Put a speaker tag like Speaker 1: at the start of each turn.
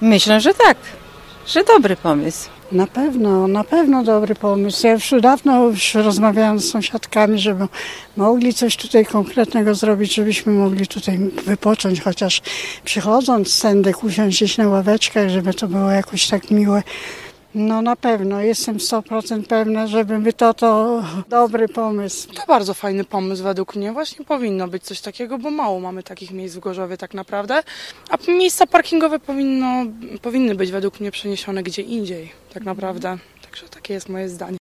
Speaker 1: Myślę, że tak, że dobry pomysł.
Speaker 2: Na pewno dobry pomysł. Ja już dawno rozmawiałam z sąsiadkami, żeby mogli coś tutaj konkretnego zrobić, żebyśmy mogli tutaj wypocząć, chociaż przychodząc sendek usiąść gdzieś na ławeczkach, żeby to było jakoś tak miłe. No na pewno, jestem 100% pewna, żeby to dobry pomysł.
Speaker 3: To bardzo fajny pomysł według mnie. Właśnie powinno być coś takiego, bo mało mamy takich miejsc w Gorzowie tak naprawdę. A miejsca parkingowe powinny być według mnie przeniesione gdzie indziej tak naprawdę. Także takie jest moje zdanie.